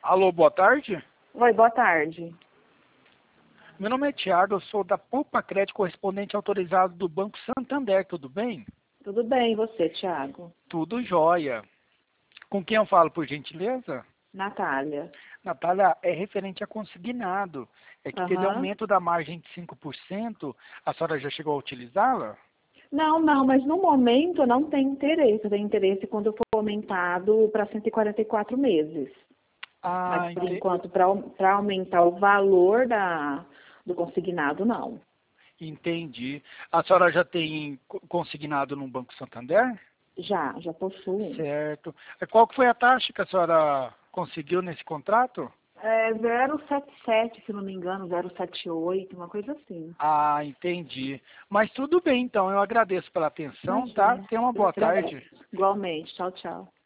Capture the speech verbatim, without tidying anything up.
Alô, boa tarde. Oi, boa tarde. Meu nome é Thiago, eu sou da Poupa Crédito, correspondente autorizado do Banco Santander, tudo bem? Tudo bem, e você, Thiago? Tudo jóia. Com quem eu falo, por gentileza? Natália. Natália, é referente a consignado. É que teve Aham. aumento da margem de cinco por cento, a senhora já chegou a utilizá-la? Não, não, mas no momento eu não tenho interesse. Eu tenho interesse quando for aumentado para cento e quarenta e quatro meses. Mas Ah, por ente- enquanto, para aumentar o valor da, do consignado, não. entendi. A senhora já tem co- consignado no Banco Santander? Já, já possuo um. Certo. E qual que foi a taxa que a senhora conseguiu nesse contrato? É zero sete sete, se não me engano, zero sete oito, uma coisa assim. Ah, entendi. Mas tudo bem, então. Eu agradeço pela atenção, tá? Imagina. Tenha uma Eu boa que agradeço. tarde. Igualmente. Tchau, tchau.